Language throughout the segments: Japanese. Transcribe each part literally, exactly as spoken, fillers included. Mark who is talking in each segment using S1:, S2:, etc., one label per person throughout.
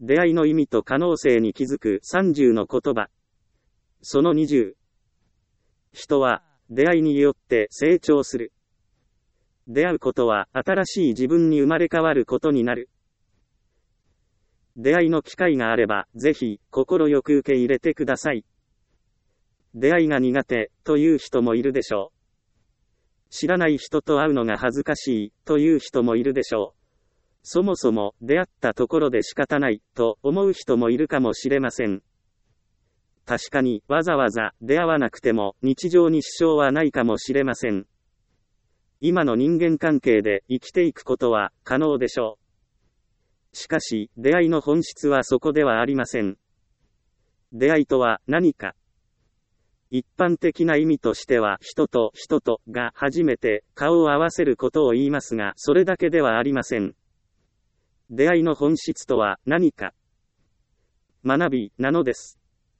S1: 出会いの意味と可能性に気づくさんじゅうの言葉。そのにじゅう。人は出会いによって成長する。出会うことは新しい自分に生まれ変わることになる。出会いの機会があれば、ぜひ心よく受け入れてください。出会いが苦手という人もいるでしょう。知らない人と会うのが恥ずかしいという人もいるでしょう。そもそも出会ったところで仕方ないと思う人もいるかもしれません。確かにわざわざ出会わなくても日常に支障はないかもしれません。今の人間関係で生きていくことは可能でしょう。しかし出会いの本質はそこではありません。出会いとは何か。一般的な意味としては人と人とが初めて顔を合わせることを言いますが、それだけではありません。出会いの本質とは何か。学びなのです。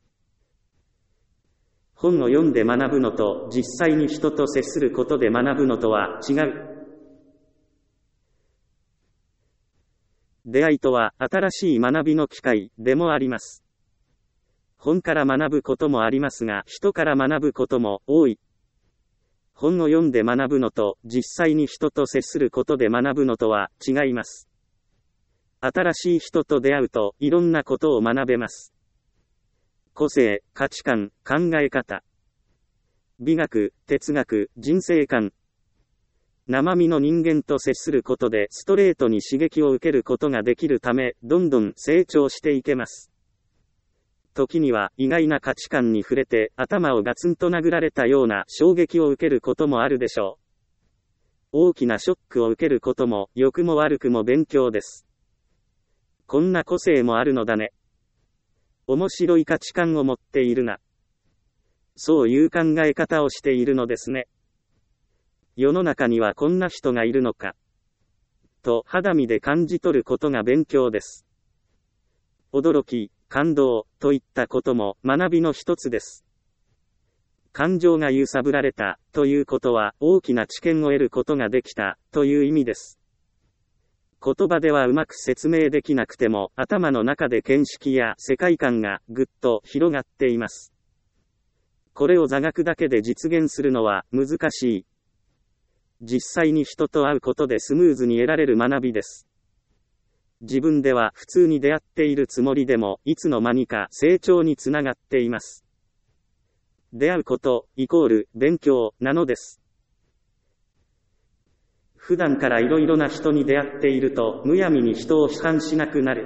S1: 本を読んで学ぶのと実際に人と接することで学ぶのとは違う。出会いとは新しい学びの機会でもあります。本から学ぶこともありますが、人から学ぶことも多い。本を読んで学ぶのと実際に人と接することで学ぶのとは違います。新しい人と出会うといろんなことを学べます。個性、価値観、考え方、美学、哲学、人生観。生身の人間と接することでストレートに刺激を受けることができるため、どんどん成長していけます。時には意外な価値観に触れて頭をガツンと殴られたような衝撃を受けることもあるでしょう。大きなショックを受けることも良くも悪くも勉強です。こんな個性もあるのだね。面白い価値観を持っているな。そういう考え方をしているのですね。世の中にはこんな人がいるのか。と肌身で感じ取ることが勉強です。驚き、感動といったことも学びの一つです。感情が揺さぶられたということは大きな知見を得ることができたという意味です。言葉ではうまく説明できなくても頭の中で見識や世界観がぐっと広がっています。これを座学だけで実現するのは難しい。実際に人と会うことでスムーズに得られる学びです。自分では普通に出会っているつもりでも、いつの間にか成長につながっています。出会うこと、イコール、勉強、なのです。普段からいろいろな人に出会っていると、むやみに人を批判しなくなる。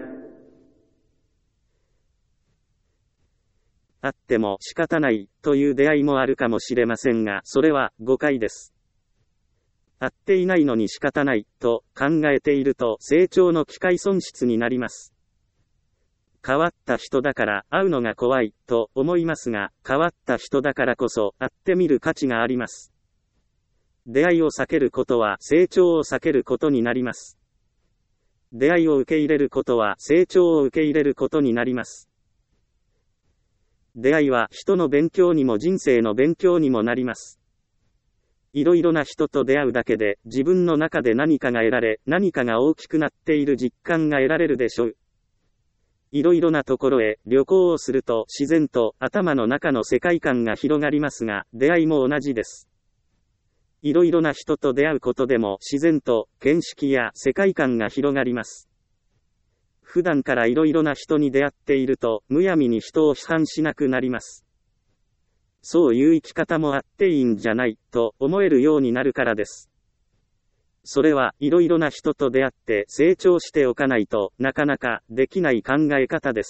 S1: あっても仕方ない、という出会いもあるかもしれませんが、それは誤解です。会っていないのに仕方ない、と考えていると成長の機会損失になります。変わった人だから会うのが怖い、と思いますが、変わった人だからこそ会ってみる価値があります。出会いを避けることは成長を避けることになります。出会いを受け入れることは成長を受け入れることになります。出会いは人の勉強にも人生の勉強にもなります。いろいろな人と出会うだけで自分の中で何かが得られ、何かが大きくなっている実感が得られるでしょう。いろいろなところへ旅行をすると自然と頭の中の世界観が広がりますが、出会いも同じです。いろいろな人と出会うことでも自然と見識や世界観が広がります。普段からいろいろな人に出会っているとむやみに人を批判しなくなります。そういう生き方もあっていいんじゃない、と思えるようになるからです。それはいろいろな人と出会って成長しておかないとなかなかできない考え方です。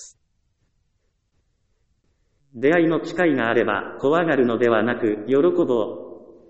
S1: 出会いの機会があれば怖がるのではなく喜ぼう。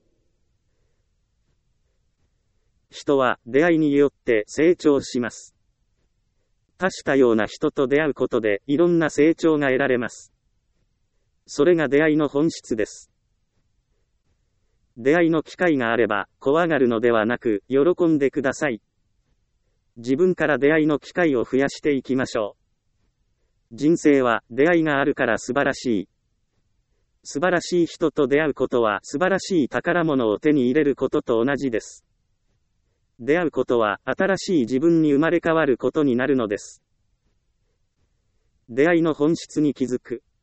S1: 人は出会いによって成長します。多種多様な人と出会うことでいろんな成長が得られます。それが出会いの本質です。出会いの機会があれば怖がるのではなく喜んでください。自分から出会いの機会を増やしていきましょう。人生は出会いがあるから素晴らしい。素晴らしい人と出会うことは素晴らしい宝物を手に入れることと同じです。出会うことは新しい自分に生まれ変わることになるのです。 出会いの本質に気づく。